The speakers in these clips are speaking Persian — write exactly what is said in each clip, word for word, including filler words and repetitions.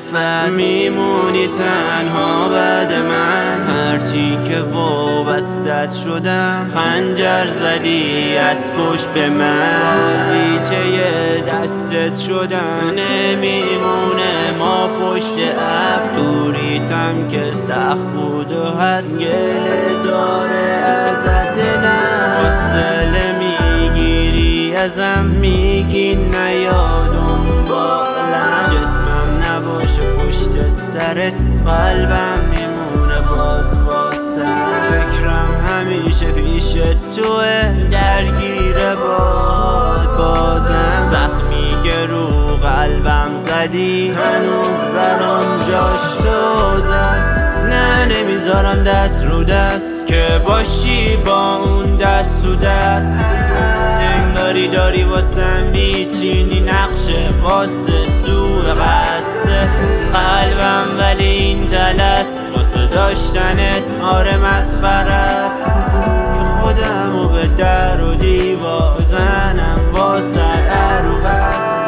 عفت میمونی تنها بعد من، هرچی که وابستت شدم خنجر زدی از پشت به من، بازیچه دستت شدم نمیمونه ما پشت اب، دوریتم که سخت بود و هست گله داره ازت دلم، فاصله میگیری ازم میگی نیادم بالم، جسمم نباشه پشت سرت قلبم میمونه باز واسه، فکرم همیشه پیش توه درگیر باد بازم، زخمی که رو قلبم زدی هنوز برام جاش تازه است، نه نمیذارم دست رو دست که باشی با اون دست تو دست، انگاری داری واسم میچینی نقشه واسه سوء قصد قلبم، ولی این تلست واسه داشتنت آره مسخره است، که خودمو به در و دیوار بزنم واسه در و بست.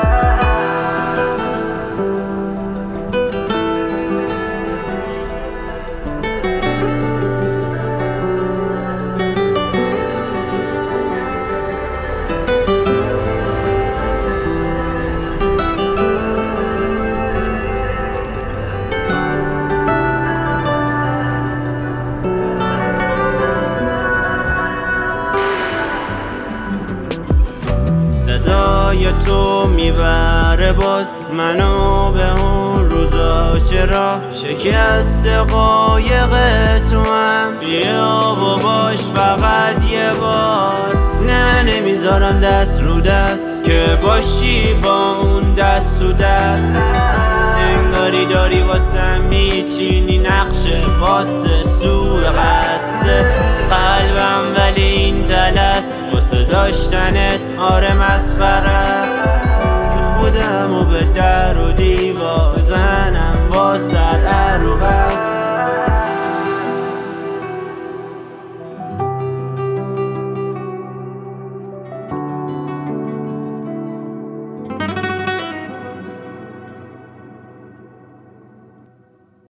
صدای تو میبره باز منو به اون روزا، چرا شکست قایق تو هم بیا و باش فقط یه بار، نه نمیذارم دست رو دست که باشی با اون دست تو دست، انگاری داری واسه میچینی نقشه واسه سوء قصد قلبم، ولی این تلست واسه داشتنت آره مسخره است، که خودمو به در و دیوار بزنم واسه